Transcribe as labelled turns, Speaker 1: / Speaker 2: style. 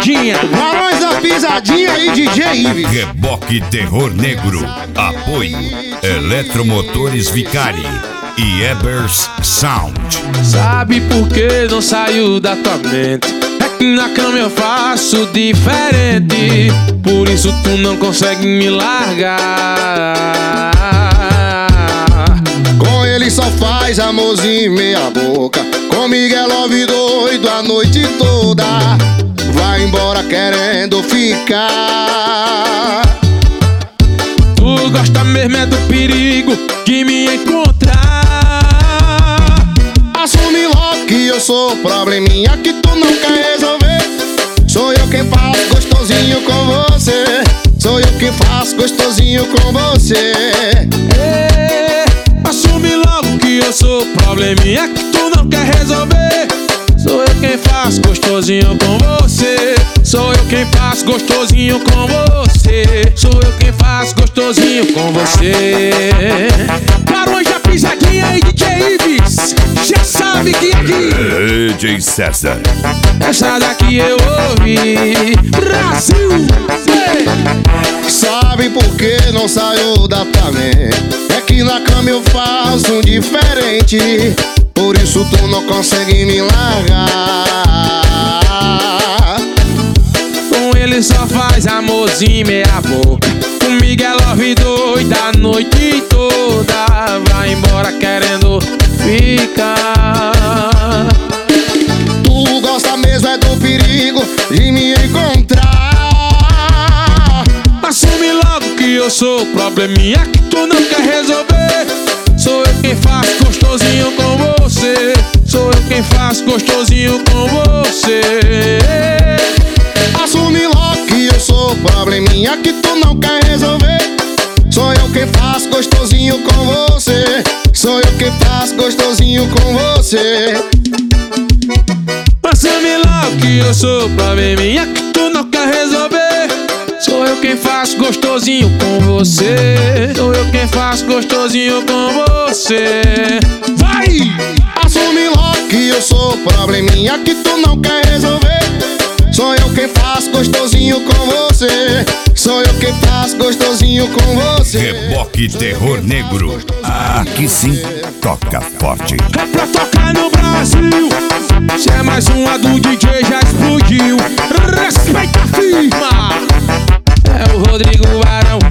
Speaker 1: pisadinha.
Speaker 2: Barões da Pisadinha e DJ Ives.
Speaker 3: Reboque Terror Negro. Apoio Eletromotores Vicari e Ebers Sound.
Speaker 1: Sabe por que não saiu da tua mente? É que na cama eu faço diferente, por isso tu não consegue me largar.
Speaker 2: Com ele só faz amorzinho meia boca. Comigo é love doido a noite toda. Vai embora querendo ficar.
Speaker 1: Tu gosta mesmo é do perigo de me encontrar.
Speaker 2: Assume logo que eu sou probleminha que tu não quer resolver. Sou eu quem faço gostosinho com você. Sou eu quem faço gostosinho com você.
Speaker 1: Assume logo que eu sou probleminha que tu não quer resolver. Sou eu quem faço gostosinho com você. Sou eu quem faço gostosinho com você. Sou eu quem faço gostosinho com você. Barões da Pisadinha e DJ Ives, já sabe que aqui
Speaker 3: DJ César.
Speaker 1: essa daqui eu ouvi. Brasil, ei!
Speaker 2: Sabe por que não saiu da tua mente? É que na cama eu faço um diferente, por isso tu não consegue me largar.
Speaker 1: Com ele só faz amorzinho meia boca. Comigo é love doida a noite toda. Vai embora querendo ficar.
Speaker 2: Tu gosta mesmo é do perigo de me encontrar.
Speaker 1: Assume logo que eu sou probleminha que tu não quer resolver. Sou eu quem faço gostosinho com você. Sou eu quem faço gostosinho com você.
Speaker 2: Assume logo que eu sou probleminha que tu não quer resolver. Sou eu quem faço gostosinho com você. Sou eu quem faço gostosinho com você.
Speaker 1: Assume logo que eu sou probleminha que tu não quer resolver. Sou eu quem faço gostosinho com você. Sou eu quem faço gostosinho com você. Vai!
Speaker 2: Assume logo que eu sou probleminha que tu não quer resolver. Sou eu quem faço gostosinho com você. Sou eu quem faço gostosinho com você.
Speaker 3: Reboque Terror Negro. Aqui sim, toca forte.
Speaker 1: É pra tocar no Brasil. Se é mais uma do DJ já explodiu. Respeita a firma. É o Rodrigo Barão.